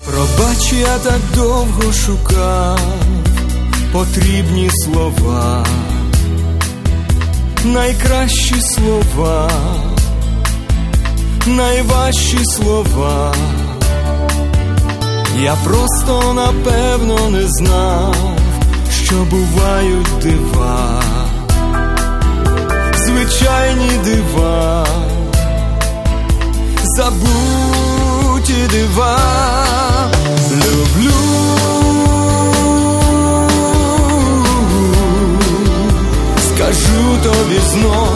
Пробач, я так довго шукав потрібні слова, найкращі слова, найважчі слова. Я просто напевно не знав, що бувають дива, звичайні дива, забуті дива. Люблю, скажу тобі знов.